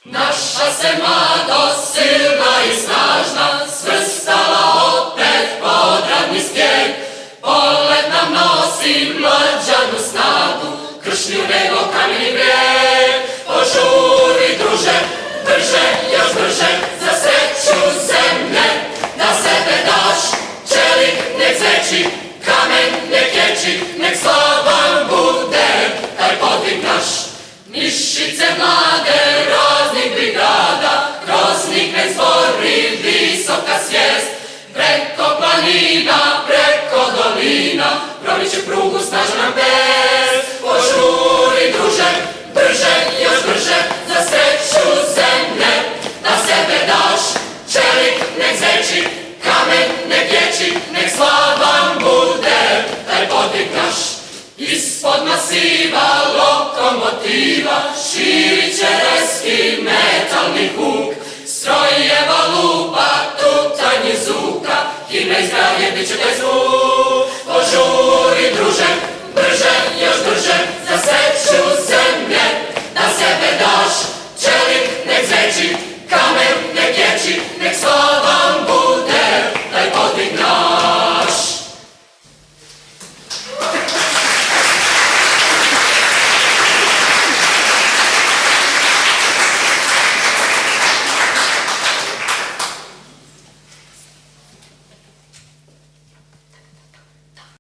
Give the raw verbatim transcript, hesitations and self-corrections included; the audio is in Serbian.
Naša se mladost silna i snažna svrstala opet pod radni stijeg. Polet nam nosi mlađanu snagu, kršnju nego kameni brijeg. Požuri druže, brže, još brže, za sreću zemlje, da sebe daš. Čelik nek zveči, kamen nek ječi, nek slavan bude taj podvig naš. Mišice mlade raznih brigada, groznik nek zbori visoka svijest. Preko planina, preko dolina, proviće prugu snažan nam pes. Požuri druže, brže, još brže, za sreću zemlje, da sebe daš. Čelik nek zveči, kamen nek ječi, nek slavan bude taj podvig naš. Ispod masiva lokomotiva širit će reski metalni huk. Strojeva lupa, tutanje zvuka, himna izgradnje bit će taj zvuk.